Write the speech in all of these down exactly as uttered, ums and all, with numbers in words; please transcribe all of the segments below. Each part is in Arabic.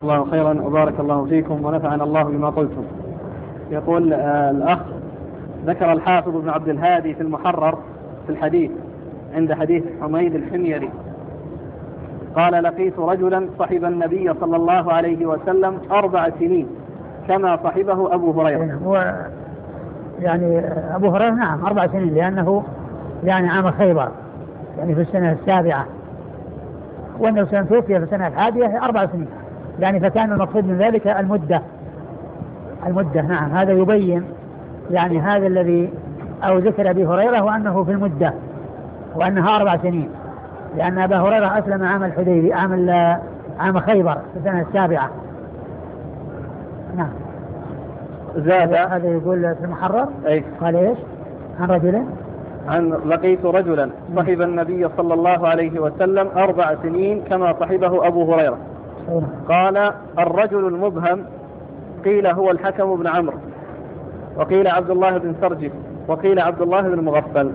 الله خيرا وبارك الله فيكم ونفعنا الله بما قلتم. يقول آه الأخ: ذكر الحافظ ابن عبد الهادي في المحرر في الحديث عند حديث حميد الحميري قال: لقيت رجلا صحب النبي صلى الله عليه وسلم أربع سنين كما صحبه أبو هريرة. هو يعني أبو هريرة نعم أربع سنين، لأنه يعني عام خيبر يعني في السنة السابعة، وأنه سنتوفي في السنة الحادية أربع سنين، يعني فكان المقصود من ذلك المدة المدة نعم. هذا يبين يعني هذا الذي أو ذكر أبي هريرة وأنه في المدة وأنها أربع سنين، لأن أبا هريرة أسلم عام الحديبية عام عام خيبر في السنة السابعة. نعم. زاد هذا يقول في المحرر أي. قال إيش عن رجل عن لقيت رجلا صحب النبي صلى الله عليه وسلم أربع سنين كما صحبه أبو هريرة. قال: الرجل المبهم قيل هو الحكم بن عمرو، وقيل عبد الله بن سرجس، وقيل عبد الله بن مغفل.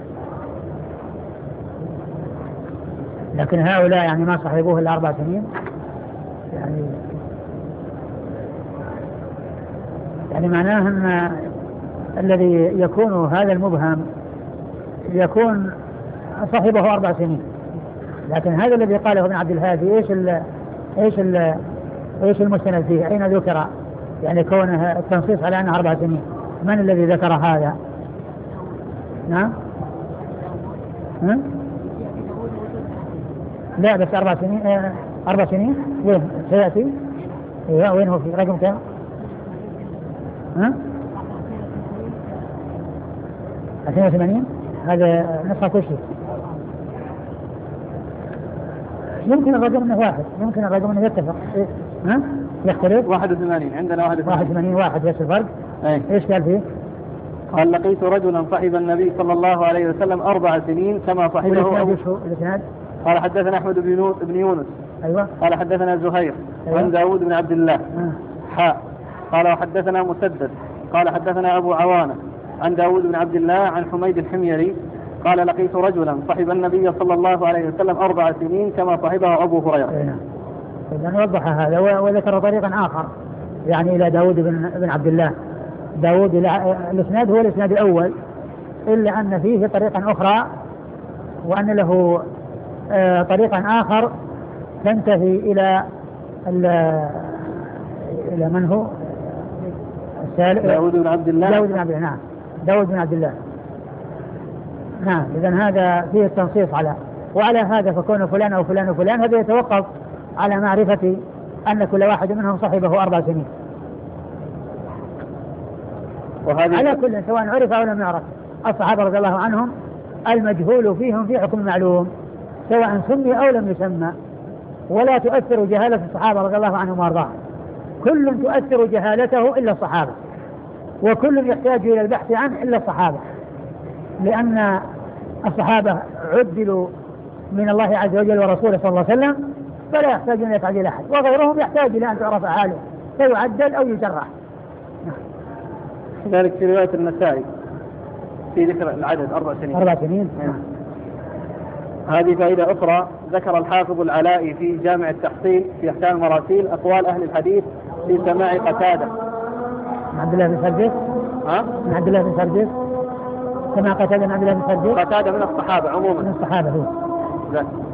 لكن هؤلاء يعني ما صحبوه إلا أربع سنين، يعني يعني معناه أن الذي يكون هذا المبهم يكون صحبه أربع سنين. لكن هذا الذي قاله ابن عبد الهادي ايش ال ايش ال ايش المستند فيه؟ اين ذكر يعني كونه التنصيص على انها اربع سنين؟ من الذي ذكر هذا؟ نعم. ها؟ لا بس اربع سنين اه اربع سنين وين سياتي؟ ايوه وين هو في رقم كم؟ ها؟ اثنين وثمانين. هذا نسخة كل شيء. يمكن الرقم انه واحد، يمكن الرقم انه يتفق. ها؟ يختلف. واحد وثمانين عندنا واحد وثمانين. واحد وثمانين واحد بس الفرق. أي. ايش قال فيه؟ قال: لقيت رجلا صحب النبي صلى الله عليه وسلم أربع سنين كما صحبه أبو. الاسناد. قال: حدثنا أحمد بن يونس. أيوة. قال: حدثنا زهير. أيوة. عن داود بن عبد الله. آه. حاء. قال: وحدثنا مسدد. قال: حدثنا أبو عوانة عن داود بن عبد الله عن حميد الحميري قال: لقيت رجلا صحب النبي صلى الله عليه وسلم أربع سنين كما صحبه أبو هريرة. إذن وضح هذا وذكر طريقا آخر يعني إلى داود بن, بن عبد الله. داود الإسناد هو الإسناد الأول، إلا أن فيه طريقا أخرى وأن له آه طريقا آخر تنتهي إلى إلى من هو داود بن عبد الله. داود بن عبد الله نعم. داود بن عبد الله نعم. إذن هذا فيه التنصيص على وعلى هذا فكون فلان أو فلان وفلان هذا يتوقف على معرفة أن كل واحد منهم صحبه أربع سنين. على كل سواء عرف أو لم يعرف الصحابة رضي الله عنهم المجهول فيهم في حكم معلوم سواء سمي أو لم يسمى، ولا تؤثر جهالة الصحابة رضي الله عنهم وارضاهم. كل تؤثر جهالته إلا الصحابة، وكل يحتاج إلى البحث عنه إلا الصحابة، لأن الصحابة عدلوا من الله عز وجل ورسوله صلى الله عليه وسلم فلا يحتاج إلى تعديل أحد، وغيرهم يحتاج إلى أن تعرف حاله فيعدل أو يجرح. ذلك في رواية النسائي في ذكر العدد أربع سنين. أربع سنين. هذه فائدة أخرى. ذكر الحافظ العلائي في جامع التحصيل في أحكام المراسيل أقوال أهل الحديث في سماع قتادة. من عبد الله بن سرجس. ها؟ من عبد الله بن سرجس. سماع قتادة من عبد الله بن سرجس. قتادة من الصحابة عموما. من الصحابة هو.